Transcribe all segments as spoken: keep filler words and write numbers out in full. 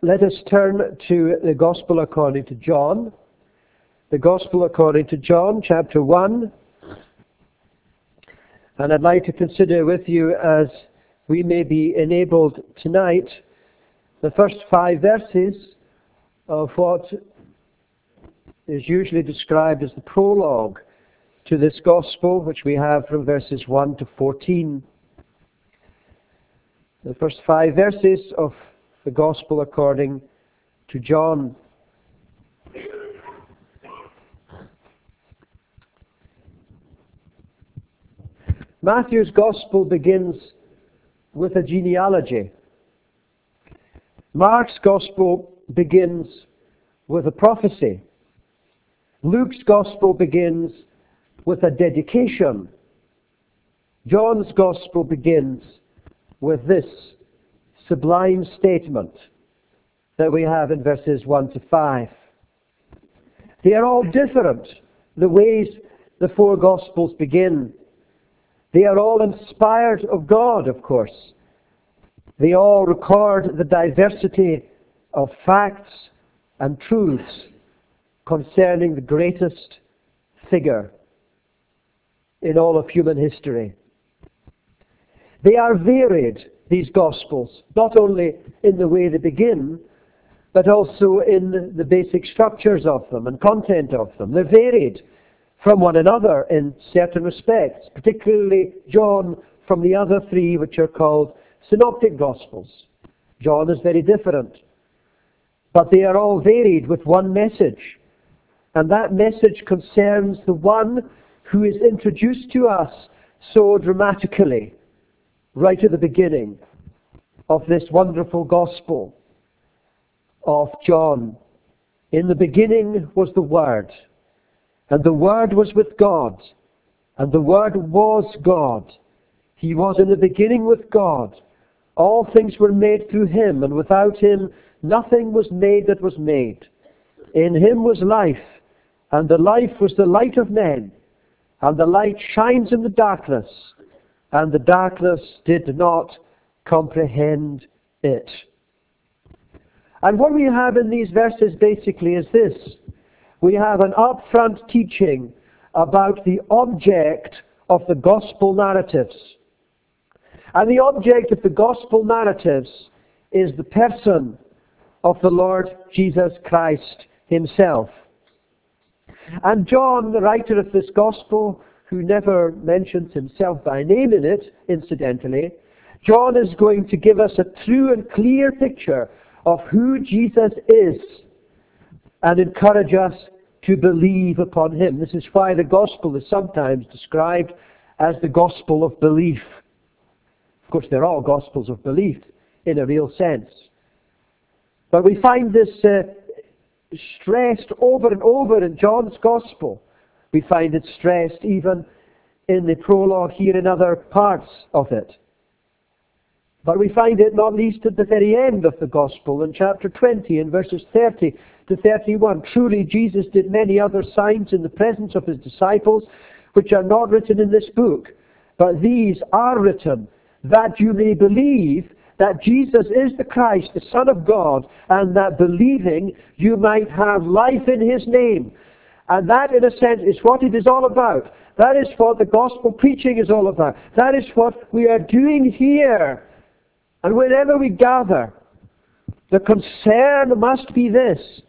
let us turn to the Gospel according to John. The Gospel according to John, chapter one. And I'd like to consider with you, as we may be enabled tonight, the first five verses of what is usually described as the prologue to this Gospel, which we have from verses one to fourteen. The first five verses of the Gospel according to John. Matthew's Gospel begins with a genealogy. Mark's Gospel begins with a prophecy. Luke's Gospel begins with a dedication. John's Gospel begins with this sublime statement that we have in verses one to five. They are all different, the ways the four Gospels begin. They are all inspired of God, of course. They all record the diversity of facts and truths concerning the greatest figure in all of human history. They are varied, these Gospels, not only in the way they begin, but also in the basic structures of them and content of them. They're varied from one another in certain respects, particularly John from the other three, which are called Synoptic Gospels. John is very different, but they are all varied with one message, and that message concerns the one who is introduced to us so dramatically right at the beginning of this wonderful Gospel of John. In the beginning was the Word, and the Word was with God, and the Word was God. He was in the beginning with God. All things were made through Him, and without Him nothing was made that was made. In Him was life, and the life was the light of men, and the light shines in the darkness, and the darkness did not comprehend it. And what we have in these verses basically is this. We have an upfront teaching about the object of the Gospel narratives. And the object of the Gospel narratives is the person of the Lord Jesus Christ Himself. And John, the writer of this Gospel, who never mentions himself by name in it, incidentally, John is going to give us a true and clear picture of who Jesus is and encourage us to believe upon Him. This is why the Gospel is sometimes described as the Gospel of belief. Of course, they're all Gospels of belief in a real sense. But we find this uh, stressed over and over in John's Gospel. We find it stressed even in the prologue here in other parts of it. But we find it not least at the very end of the Gospel in chapter twenty, in verses thirty to thirty-one. Truly Jesus did many other signs in the presence of His disciples, which are not written in this book. But these are written, that you may believe that Jesus is the Christ, the Son of God, and that believing you might have life in His name. And that, in a sense, is what it is all about. That is what the gospel preaching is all about. That is what we are doing here. And whenever we gather, the concern must be this,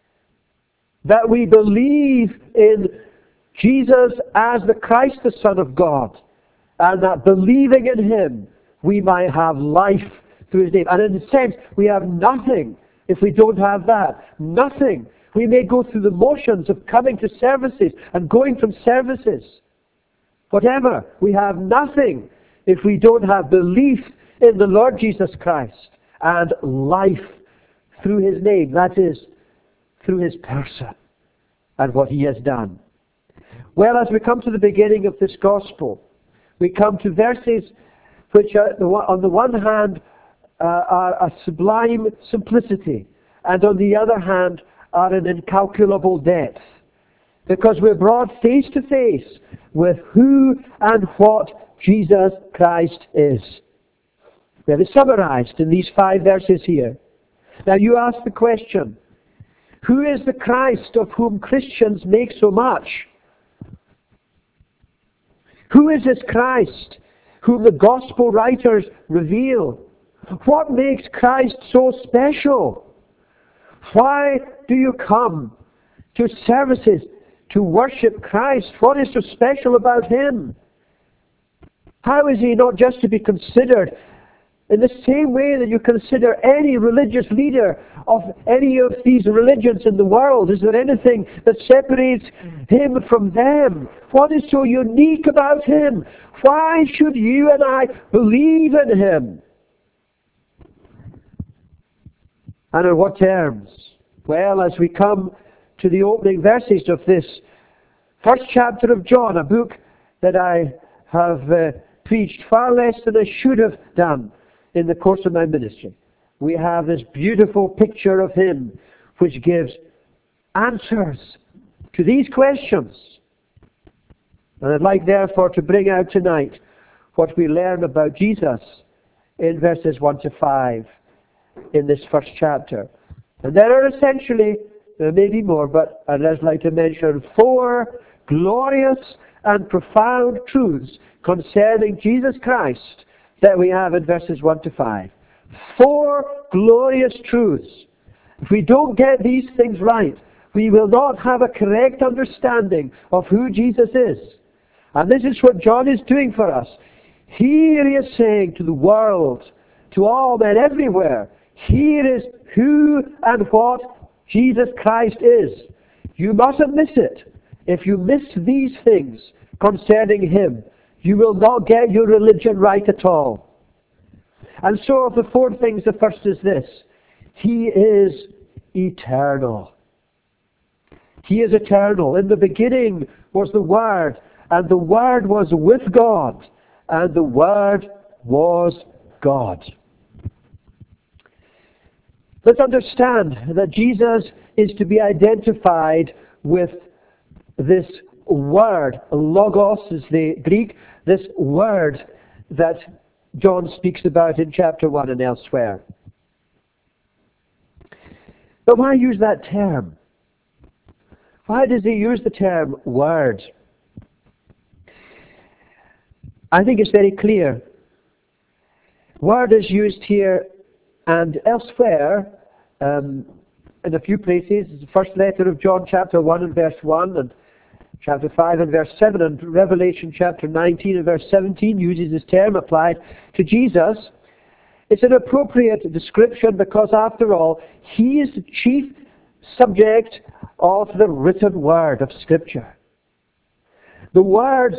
that we believe in Jesus as the Christ, the Son of God, and that believing in Him, we might have life through His name. And in a sense, we have nothing if we don't have that. Nothing. We may go through the motions of coming to services and going from services. Whatever. We have nothing if we don't have belief in the Lord Jesus Christ and life through His name. That is, through His person and what He has done. Well, as we come to the beginning of this Gospel, we come to verses which are, on the one hand, uh, are a sublime simplicity, and on the other hand, are an incalculable depth. Because we're brought face to face with who and what Jesus Christ is. We have it summarized in these five verses here. Now you ask the question, who is the Christ of whom Christians make so much? Who is this Christ whom the gospel writers reveal? What makes Christ so special? Why do you come to services to worship Christ? What is so special about him? How is he not just to be considered in the same way that you consider any religious leader of any of these religions in the world? Is there anything that separates him from them? What is so unique about him? Why should you and I believe in him? And in what terms? Well, as we come to the opening verses of this first chapter of John, a book that I have uh, preached far less than I should have done in the course of my ministry, we have this beautiful picture of him which gives answers to these questions. And I'd like therefore to bring out tonight what we learn about Jesus in verses one to five in this first chapter. And there are essentially, there may be more, but I'd just like to mention four glorious and profound truths concerning Jesus Christ that we have in verses one to five. Four glorious truths. If we don't get these things right, we will not have a correct understanding of who Jesus is. And this is what John is doing for us. Here he is saying to the world, to all men everywhere, here is who and what Jesus Christ is. You mustn't miss it. If you miss these things concerning him, you will not get your religion right at all. And so of the four things, the first is this. He is eternal. He is eternal. In the beginning was the Word, and the Word was with God, and the Word was God. Let's understand that Jesus is to be identified with this word. Logos is the Greek, this word that John speaks about in chapter one and elsewhere. But why use that term? Why does he use the term word? I think it's very clear. Word is used here and elsewhere, um, in a few places. The first letter of John, chapter one and verse one, and chapter five and verse seven, and Revelation chapter nineteen and verse seventeen uses this term applied to Jesus. It's an appropriate description because, after all, he is the chief subject of the written word of Scripture. The words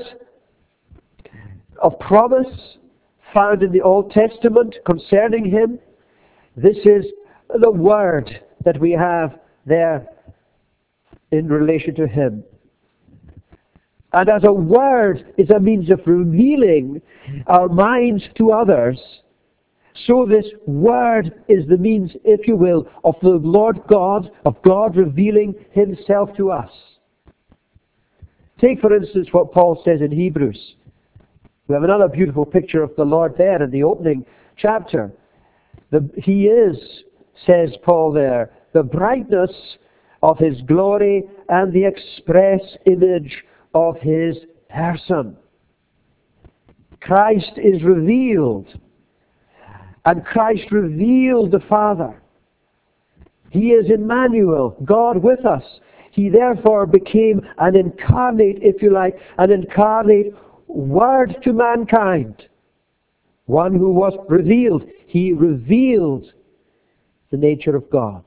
of promise found in the Old Testament concerning him, this is the word that we have there in relation to him. And as a word is a means of revealing our minds to others, so this word is the means, if you will, of the Lord God, of God revealing himself to us. Take, for instance, what Paul says in Hebrews. We have another beautiful picture of the Lord there in the opening chapter. The, he is, says Paul there, the brightness of his glory and the express image of his person. Christ is revealed, and Christ revealed the Father. He is Emmanuel, God with us. He therefore became an incarnate, if you like, an incarnate word to mankind. One who was revealed. He revealed the nature of God.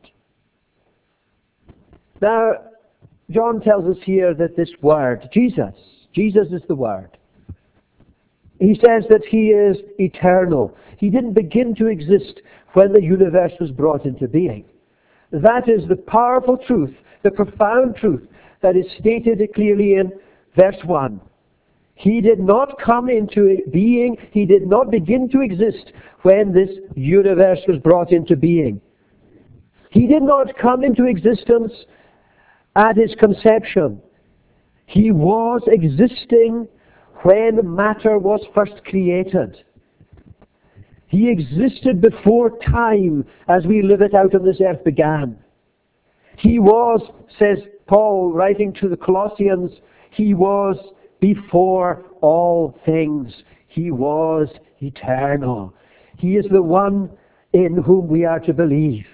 Now, John tells us here that this word, Jesus, Jesus is the word. He says that he is eternal. He didn't begin to exist when the universe was brought into being. That is the powerful truth, the profound truth that is stated clearly in verse one. He did not come into being, he did not begin to exist when this universe was brought into being. He did not come into existence at his conception. He was existing when matter was first created. He existed before time as we live it out on this earth began. He was, says Paul, writing to the Colossians, he was before all things. He was eternal. He is the one in whom we are to believe.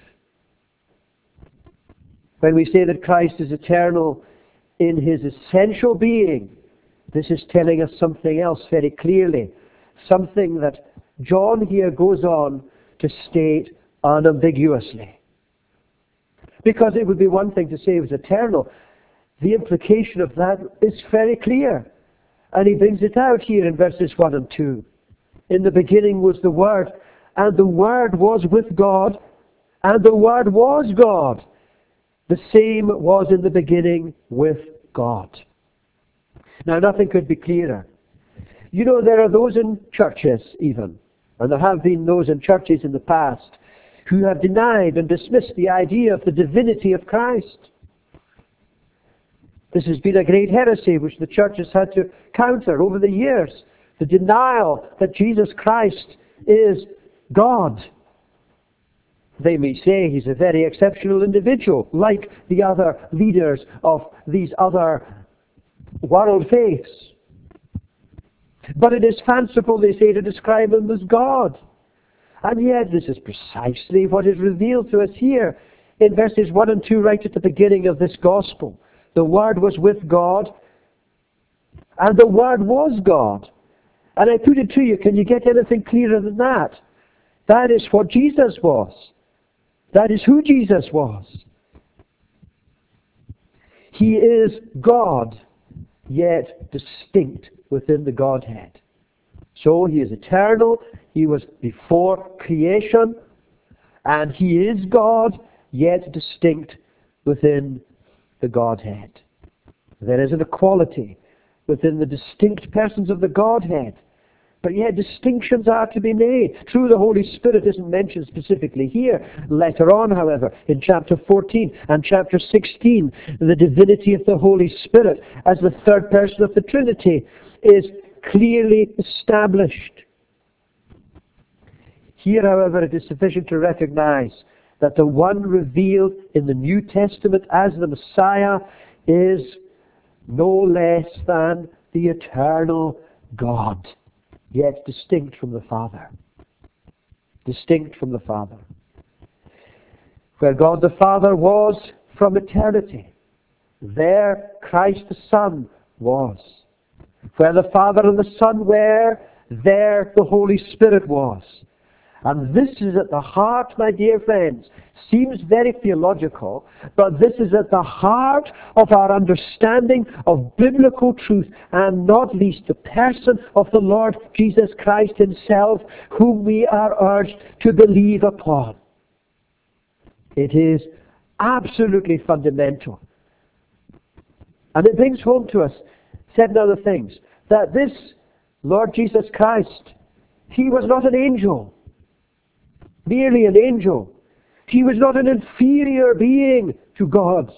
When we say that Christ is eternal in his essential being, this is telling us something else very clearly. Something that John here goes on to state unambiguously. Because it would be one thing to say he was eternal. The implication of that is very clear. And he brings it out here in verses one and two. In the beginning was the Word, and the Word was with God, and the Word was God. The same was in the beginning with God. Now, nothing could be clearer. You know, there are those in churches even, and there have been those in churches in the past, who have denied and dismissed the idea of the divinity of Christ. This has been a great heresy which the church has had to counter over the years. The denial that Jesus Christ is God. They may say he's a very exceptional individual, like the other leaders of these other world faiths. But it is fanciful, they say, to describe him as God. And yet this is precisely what is revealed to us here in verses one and two, right at the beginning of this gospel. The Word was with God, and the Word was God. And I put it to you, can you get anything clearer than that? That is what Jesus was. That is who Jesus was. He is God, yet distinct within the Godhead. So he is eternal, he was before creation, and he is God, yet distinct within the Godhead. There is an equality within the distinct persons of the Godhead. But yet distinctions are to be made. True, the Holy Spirit isn't mentioned specifically here. Later on, however, in chapter fourteen and chapter sixteen, the divinity of the Holy Spirit as the third person of the Trinity is clearly established. Here, however, it is sufficient to recognize that the one revealed in the New Testament as the Messiah is no less than the eternal God, yet distinct from the Father. Distinct from the Father. Where God the Father was from eternity, there Christ the Son was. Where the Father and the Son were, there the Holy Spirit was. And this is at the heart, my dear friends, seems very theological, but this is at the heart of our understanding of biblical truth, and not least the person of the Lord Jesus Christ himself, whom we are urged to believe upon. It is absolutely fundamental. And it brings home to us certain other things, that this Lord Jesus Christ, he was not an angel. Merely an angel. He was not an inferior being to God.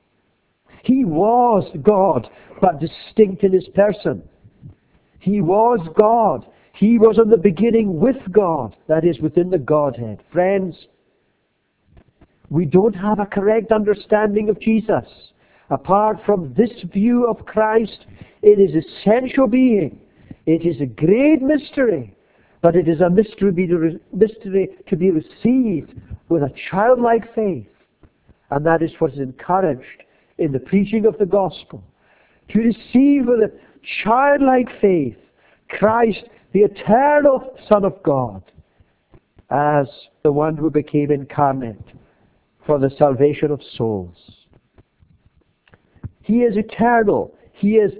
He was God, but distinct in his person. He was God. He was in the beginning with God, that is, within the Godhead. Friends, we don't have a correct understanding of Jesus apart from this view of Christ in his essential being. It is a great mystery. But it is a mystery, be to, mystery to be received with a childlike faith. And that is what is encouraged in the preaching of the gospel. To receive with a childlike faith Christ, the eternal Son of God, as the one who became incarnate for the salvation of souls. He is eternal. He is,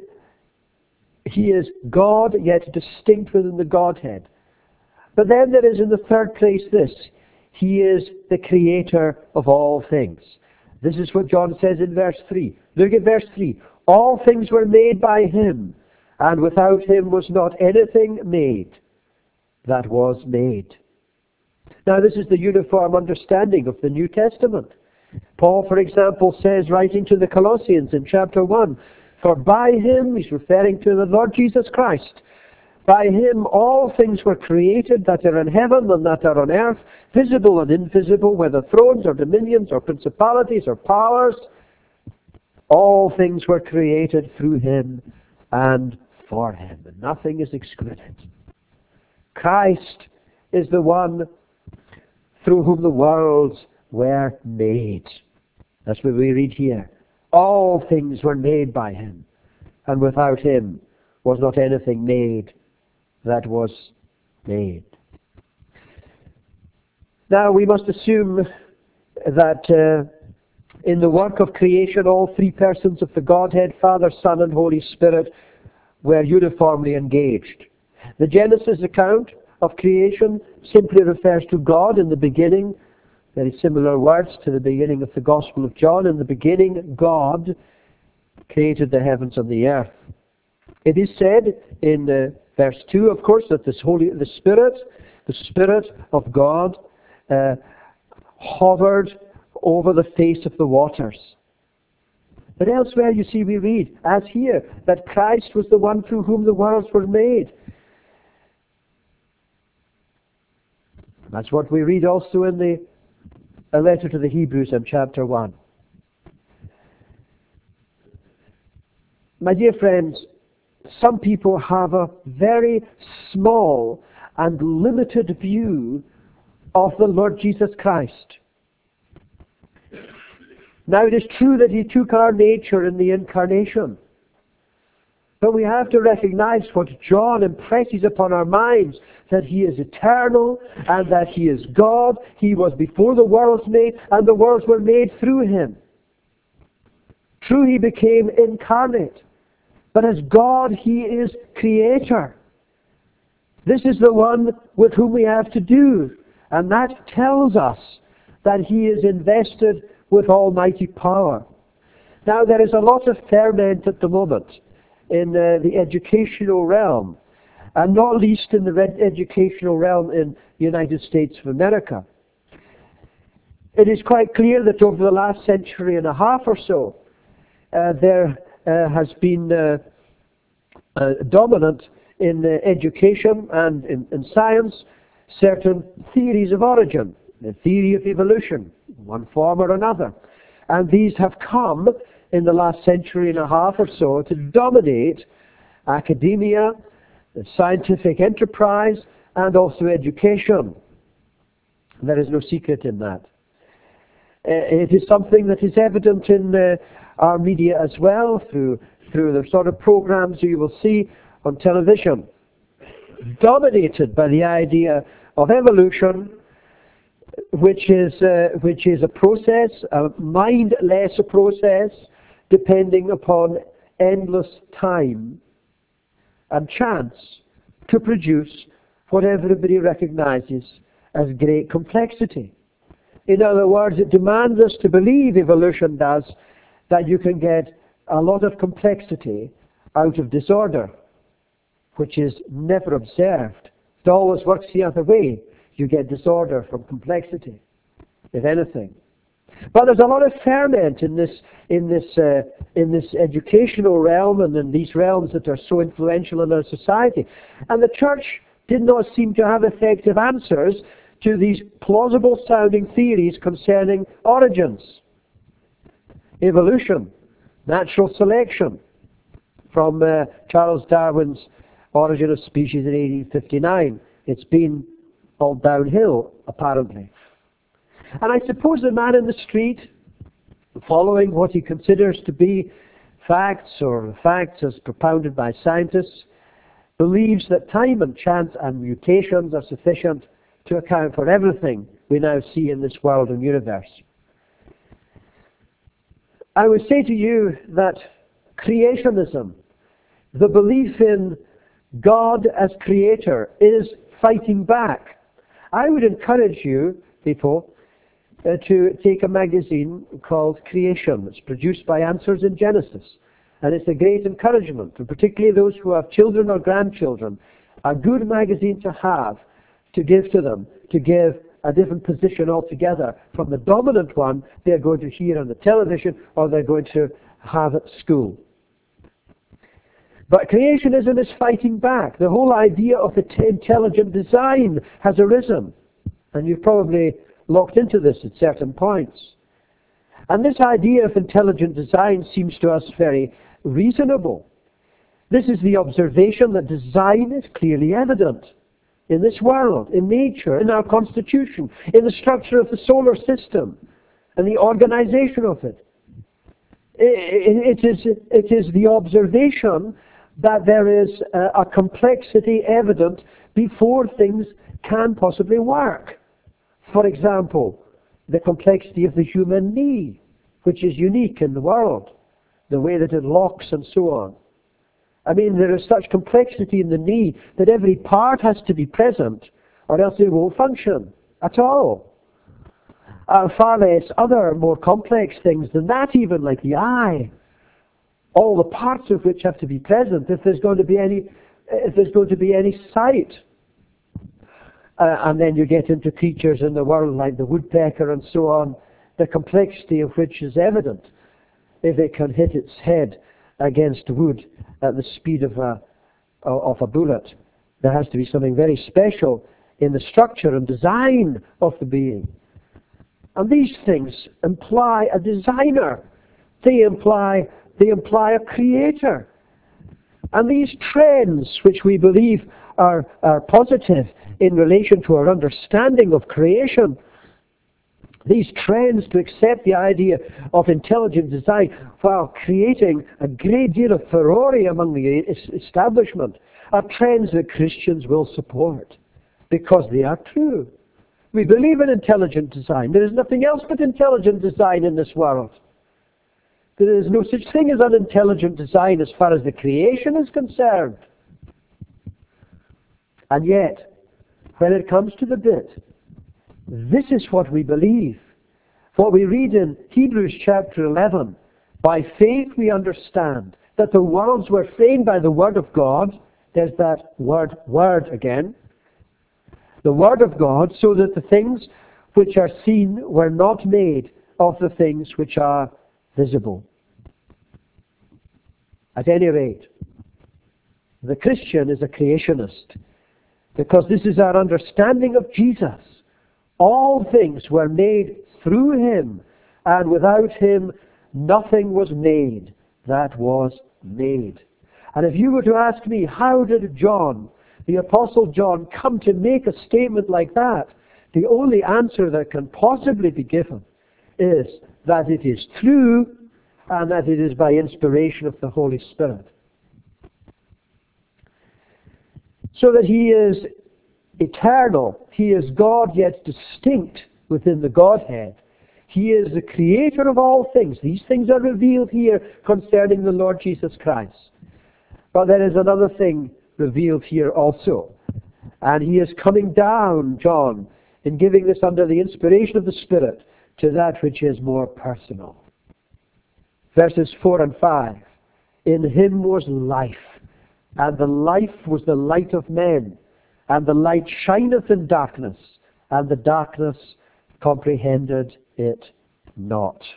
he is God, yet distinct within the Godhead. But then there is in the third place this. He is the creator of all things. This is what John says in verse three. Look at verse three. All things were made by him, and without him was not anything made that was made. Now this is the uniform understanding of the New Testament. Paul, for example, says, writing to the Colossians in chapter one, for by him, he's referring to the Lord Jesus Christ, By him all things were created that are in heaven and that are on earth, visible and invisible, whether thrones or dominions or principalities or powers. All things were created through him and for him, and nothing is excluded. Christ is the one through whom the worlds were made. That's what we read here. All things were made by him, and without him was not anything made that was made. Now we must assume that uh, in the work of creation all three persons of the Godhead, Father, Son, and Holy Spirit, were uniformly engaged. The Genesis account of creation simply refers to God in the beginning. Very similar words to the beginning of the Gospel of John. In the beginning, God created the heavens and the earth. It is said in uh, verse two, of course, that this Holy, the Spirit, the Spirit of God, uh, hovered over the face of the waters. But elsewhere, you see, we read, as here, that Christ was the one through whom the worlds were made. That's what we read also in the a letter to the Hebrews in chapter one. My dear friends, some people have a very small and limited view of the Lord Jesus Christ. Now, it is true that he took our nature in the incarnation. But we have to recognize what John impresses upon our minds, that he is eternal and that he is God. He was before the worlds made, and the worlds were made through him. True, he became incarnate. But as God, he is creator. This is the one with whom we have to do. And that tells us that he is invested with almighty power. Now, there is a lot of ferment at the moment in uh, the educational realm, and not least in the red educational realm in the United States of America. It is quite clear that over the last century and a half or so, uh, there uh, has been uh, uh, dominant in uh, education and in, in science certain theories of origin, the theory of evolution, one form or another. And these have come in the last century and a half or so to dominate academia, scientific enterprise, and also education. There is no secret in that. Uh, it is something that is evident in uh, our media as well, through, through the sort of programs you will see on television, dominated by the idea of evolution, which is, uh, which is a process, a mindless process, depending upon endless time and chance to produce what everybody recognizes as great complexity. In other words, it demands us to believe, evolution does, that you can get a lot of complexity out of disorder, which is never observed. It always works the other way. You get disorder from complexity, if anything. But there's a lot of ferment in this, in this, uh, in this educational realm and in these realms that are so influential in our society. And the church did not seem to have effective answers to these plausible-sounding theories concerning origins, evolution, natural selection, from uh, Charles Darwin's Origin of Species in eighteen fifty-nine. It's been all downhill, apparently. And I suppose the man in the street, following what he considers to be facts, or facts as propounded by scientists, believes that time and chance and mutations are sufficient to account for everything we now see in this world and universe. I would say to you that creationism, the belief in God as creator, is fighting back. I would encourage you, people, uh, to take a magazine called Creation. It's produced by Answers in Genesis. And it's a great encouragement, and particularly those who have children or grandchildren, a good magazine to have, to give to them, to give a different position altogether from the dominant one they're going to hear on the television or they're going to have at school. But creationism is fighting back. The whole idea of intelligent design has arisen. And you've probably locked into this at certain points. And this idea of intelligent design seems to us very reasonable. This is the observation that design is clearly evident in this world, in nature, in our constitution, in the structure of the solar system, and the organization of it. It, it, is, it is the observation that there is a, a complexity evident before things can possibly work. For example, the complexity of the human knee, which is unique in the world, the way that it locks and so on. I mean, there is such complexity in the knee that every part has to be present, or else it won't function at all. Uh, far less other more complex things than that, even like the eye. All the parts of which have to be present if there's going to be any, if there's going to be any sight. Uh, and then you get into creatures in the world like the woodpecker and so on, the complexity of which is evident if it can hit its head against wood at the speed of a, of a bullet. There has to be something very special in the structure and design of the being. And these things imply a designer. They imply, they imply a creator. And these trends, which we believe are, are positive in relation to our understanding of creation, these trends to accept the idea of intelligent design while creating a great deal of furore among the establishment are trends that Christians will support because they are true. We believe in intelligent design. There is nothing else but intelligent design in this world. There is no such thing as unintelligent design as far as the creation is concerned. And yet, when it comes to the bit, this is what we believe. What we read in Hebrews chapter eleven. By faith we understand that the worlds were framed by the Word of God. There's that word, word again. The Word of God, so that the things which are seen were not made of the things which are visible. At any rate, the Christian is a creationist, because this is our understanding of Jesus. All things were made through him, and without him nothing was made that was made. And if you were to ask me, how did John, the Apostle John, come to make a statement like that? The only answer that can possibly be given is that it is true and that it is by inspiration of the Holy Spirit. So that he is eternal. He is God, yet distinct within the Godhead. He is the creator of all things. These things are revealed here concerning the Lord Jesus Christ. But there is another thing revealed here also. And he is coming down, John, in giving this under the inspiration of the Spirit to that which is more personal. Verses four and five. In him was life, and the life was the light of men. And the light shineth in darkness, and the darkness comprehended it not.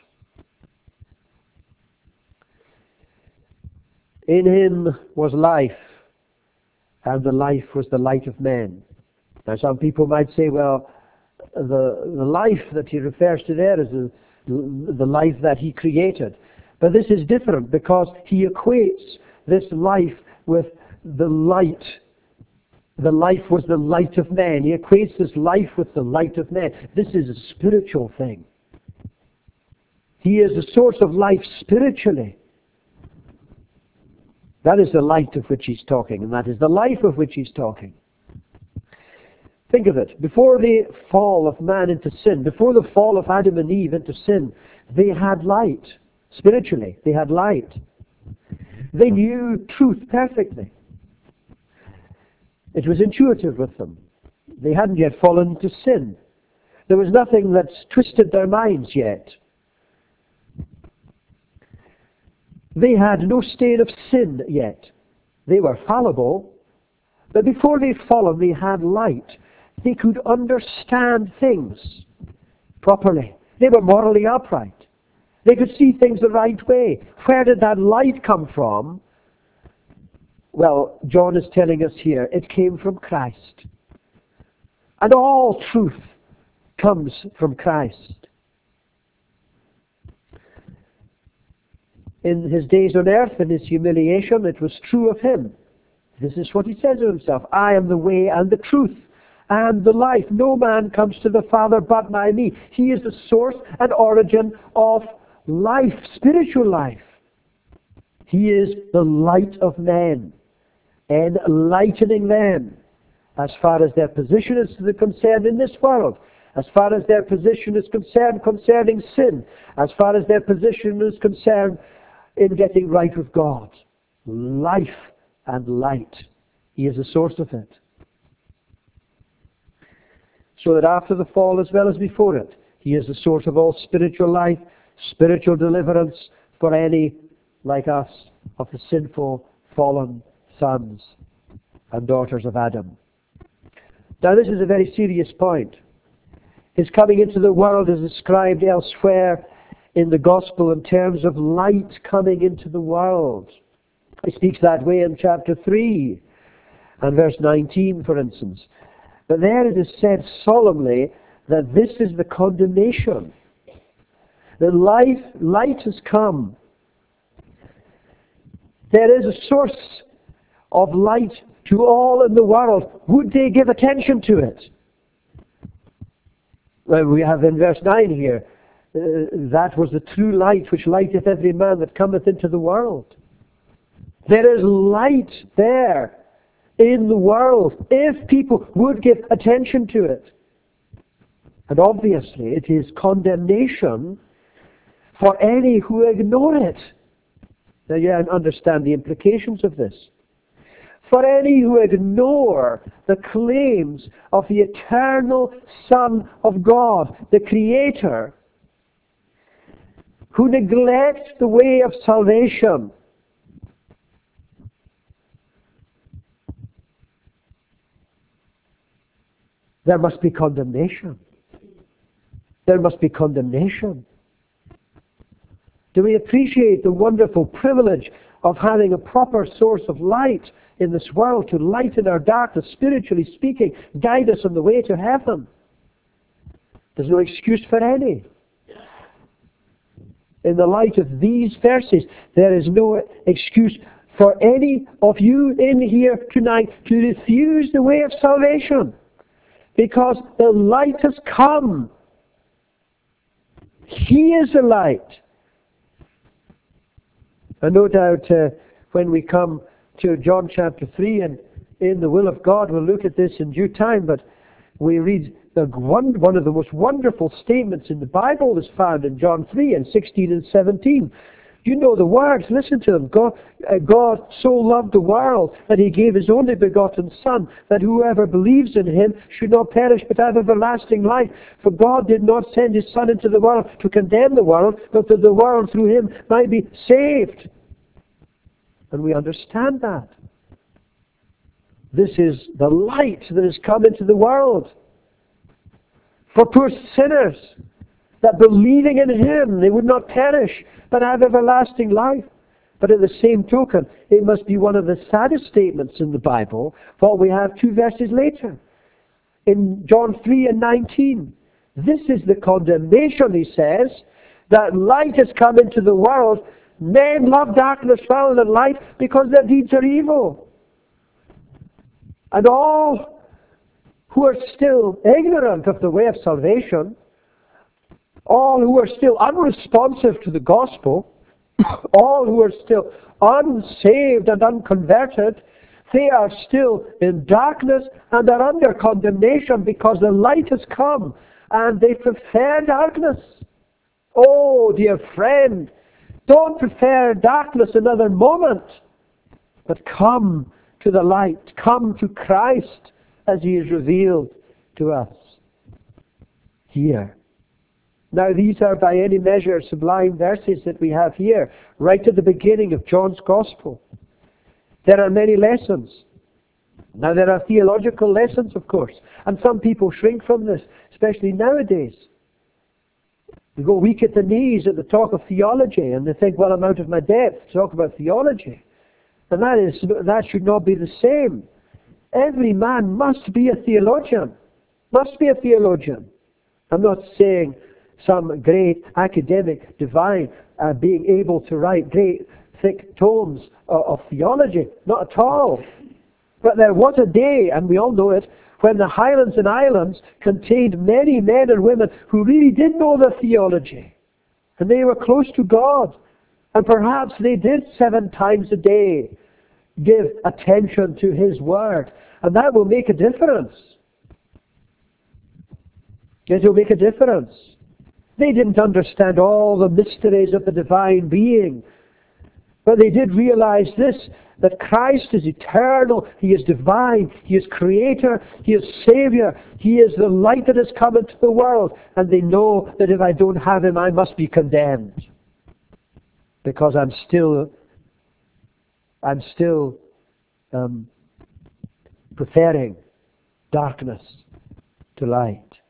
In him was life, and the life was the light of men. Now some people might say, well, the, the life that he refers to there is the, the life that he created. But this is different because he equates this life with the light. The life was the light of man. He equates this life with the light of man. This is a spiritual thing. He is the source of life spiritually. That is the light of which he's talking, and that is the life of which he's talking. Think of it. Before the fall of man into sin, before the fall of Adam and Eve into sin, they had light. Spiritually, they had light. They knew truth perfectly. It was intuitive with them. They hadn't yet fallen into sin. There was nothing that's twisted their minds yet. They had no stain of sin yet. They were fallible, but before they'd fallen, they had light. They could understand things properly. They were morally upright. They could see things the right way. Where did that light come from? Well, John is telling us here, it came from Christ. And all truth comes from Christ. In his days on earth, in his humiliation, it was true of him. This is what he says of himself. I am the way and the truth and the life. No man comes to the Father but by me. He is the source and origin of life, spiritual life. He is the light of men, enlightening them as far as their position is concerned in this world, as far as their position is concerned concerning sin, as far as their position is concerned in getting right with God. Life and light. He is the source of it. So that after the fall as well as before it, He is the source of all spiritual life, spiritual deliverance for any, like us, of the sinful, fallen sons and daughters of Adam. Now this is a very serious point. His coming into the world is described elsewhere in the Gospel in terms of light coming into the world. He speaks that way in chapter three and verse nineteen, for instance. But there it is said solemnly that this is the condemnation. That life, light has come. There is a source of light to all in the world. Would they give attention to it? Well, we have in verse nine here, uh, that was the true light which lighteth every man that cometh into the world. There is light there in the world if people would give attention to it. And obviously it is condemnation for any who ignore it. Now you understand the implications of this. For any who ignore the claims of the eternal Son of God, the Creator, who neglect the way of salvation, there must be condemnation. There must be condemnation. Do we appreciate the wonderful privilege of having a proper source of light in this world to lighten our darkness, spiritually speaking, guide us on the way to heaven? There's no excuse for any. In the light of these verses, there is no excuse for any of you in here tonight to refuse the way of salvation, because the light has come. He is the light. And no doubt uh, when we come to John chapter three, and in the will of God, we'll look at this in due time, but we read the one, one of the most wonderful statements in the Bible is found in John three and sixteen and seventeen. You know the words, listen to them. God, uh, God so loved the world that He gave His only begotten Son, that whoever believes in Him should not perish but have everlasting life. For God did not send His Son into the world to condemn the world, but that the world through Him might be saved. And we understand that. This is the light that has come into the world for poor sinners, that believing in Him they would not perish but have everlasting life. But in the same token, it must be one of the saddest statements in the Bible, for we have two verses later. In John three and nineteen, this is the condemnation, he says, that light has come into the world. Men love darkness rather than light because their deeds are evil. And all who are still ignorant of the way of salvation, all who are still unresponsive to the gospel, all who are still unsaved and unconverted, they are still in darkness and are under condemnation because the light has come and they prefer darkness. Oh, dear friend, don't prefer darkness another moment, but come to the light, come to Christ as He is revealed to us here. Now these are by any measure sublime verses that we have here, right at the beginning of John's Gospel. There are many lessons. Now there are theological lessons, of course, and some people shrink from this, especially nowadays. They go weak at the knees at the talk of theology, and they think, well, I'm out of my depth to talk about theology. And that is that should not be the same. Every man must be a theologian. Must be a theologian. I'm not saying some great academic divine uh, being able to write great thick tomes of, of theology. Not at all. But there was a day, and we all know it, when the Highlands and Islands contained many men and women who really did know their theology. And they were close to God. And perhaps they did seven times a day give attention to His Word. And that will make a difference. It will make a difference. They didn't understand all the mysteries of the divine being. But they did realize this, that Christ is eternal, He is divine, He is Creator, He is Savior, He is the light that has come into the world. And they know that if I don't have Him, I must be condemned. Because I'm still, I'm still um, preferring darkness to light.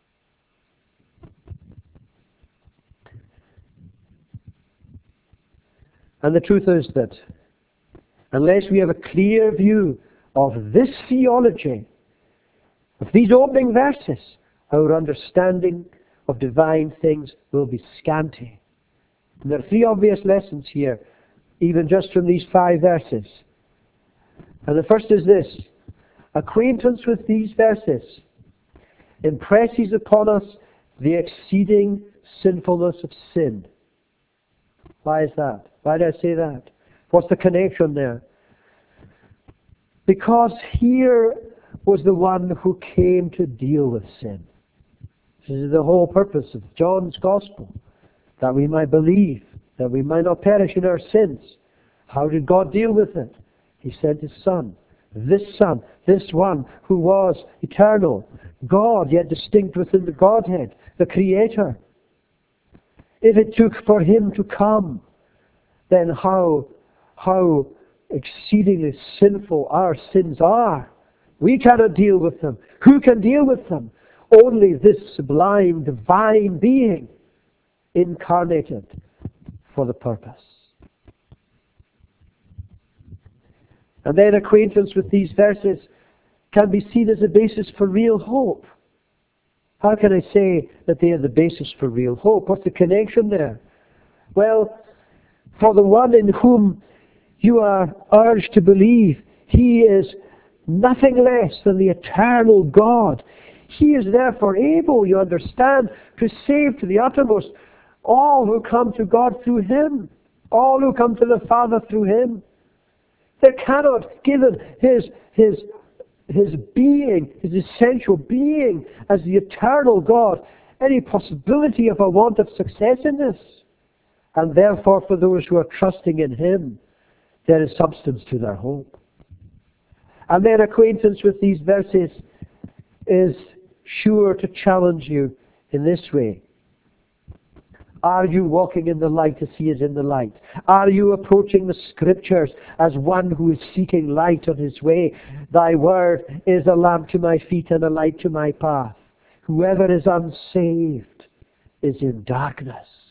And the truth is that unless we have a clear view of this theology, of these opening verses, our understanding of divine things will be scanty. And there are three obvious lessons here, even just from these five verses. And the first is this: acquaintance with these verses impresses upon us the exceeding sinfulness of sin. Why is that? Why did I say that? What's the connection there? Because here was the one who came to deal with sin. This is the whole purpose of John's Gospel, that we might believe, that we might not perish in our sins. How did God deal with it? He sent His Son. This Son, this one who was eternal, God, yet distinct within the Godhead, the Creator. If it took for Him to come, then how, how exceedingly sinful our sins are. We cannot deal with them. Who can deal with them? Only this sublime, divine being, incarnated for the purpose. And then acquaintance with these verses can be seen as a basis for real hope. How can I say that they are the basis for real hope? What's the connection there? Well, for the one in whom you are urged to believe, He is nothing less than the eternal God. He is therefore able, you understand, to save to the uttermost all who come to God through Him, all who come to the Father through Him. There cannot, given His, His, His being, His essential being as the eternal God, any possibility of a want of success in this. And therefore, for those who are trusting in Him, there is substance to their hope. And then acquaintance with these verses is sure to challenge you in this way. Are you walking in the light as He is in the light? Are you approaching the Scriptures as one who is seeking light on his way? Thy word is a lamp to my feet and a light to my path. Whoever is unsaved is in darkness.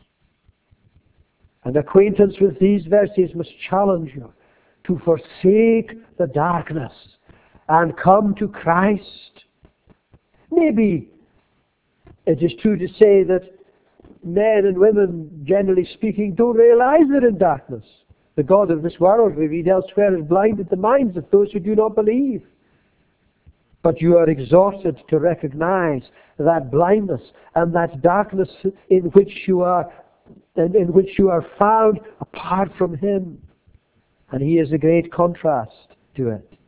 And acquaintance with these verses must challenge you to forsake the darkness and come to Christ. Maybe it is true to say that men and women, generally speaking, don't realize they're in darkness. The God of this world, we read elsewhere, has blinded the minds of those who do not believe. But you are exhorted to recognize that blindness and that darkness in which you are and in which you are found apart from Him. And He is a great contrast to it.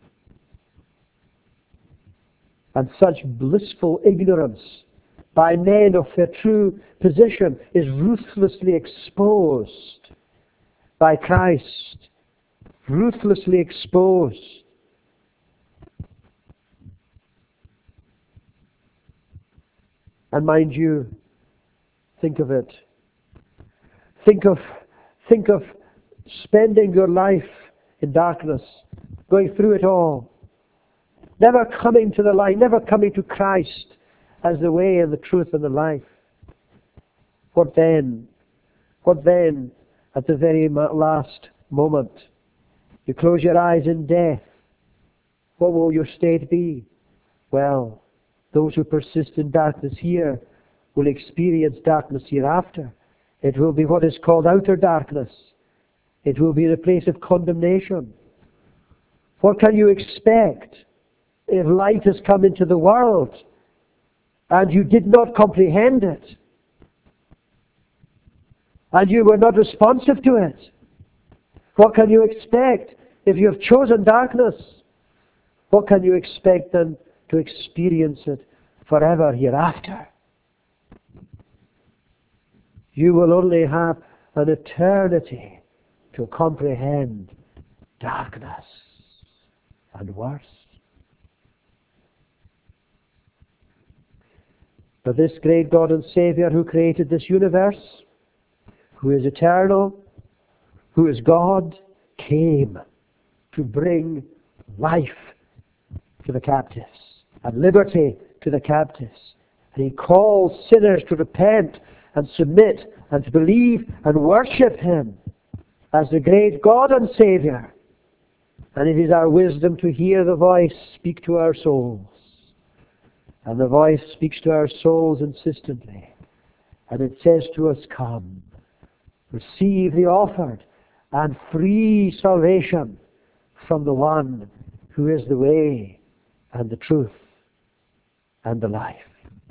And such blissful ignorance by men of their true position is ruthlessly exposed by Christ. Ruthlessly exposed. And mind you, think of it. Think of, think of spending your life in darkness, going through it all, never coming to the light, never coming to Christ as the way and the truth and the life. What then? What then at the very last moment? You close your eyes in death. What will your state be? Well, those who persist in darkness here will experience darkness hereafter. It will be what is called outer darkness. It will be the place of condemnation. What can you expect if light has come into the world and you did not comprehend it, and you were not responsive to it? What can you expect if you have chosen darkness? What can you expect then to experience it forever hereafter? You will only have an eternity to comprehend darkness and worse. But this great God and Savior who created this universe, who is eternal, who is God, came to bring life to the captives and liberty to the captives. And He calls sinners to repent and submit and to believe and worship Him as the great God and Savior. And it is our wisdom to hear the voice speak to our souls. And the voice speaks to our souls insistently. And it says to us, come, receive the offered and free salvation from the one who is the way and the truth and the life.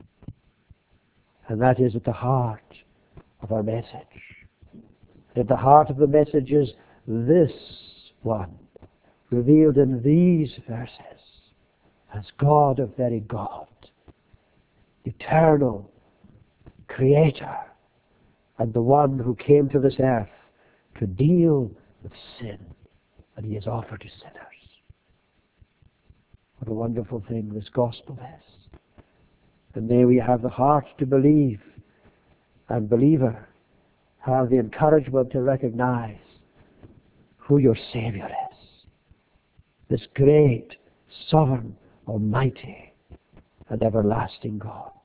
And that is at the heart of our message. At the heart of the message is this one, revealed in these verses as God of very God, eternal Creator, and the one who came to this earth to deal with sin, and He has offered to sinners. What a wonderful thing this gospel is. And may we have the heart to believe, and believer, have the encouragement to recognize who your Savior is. This great, sovereign, almighty, and everlasting God.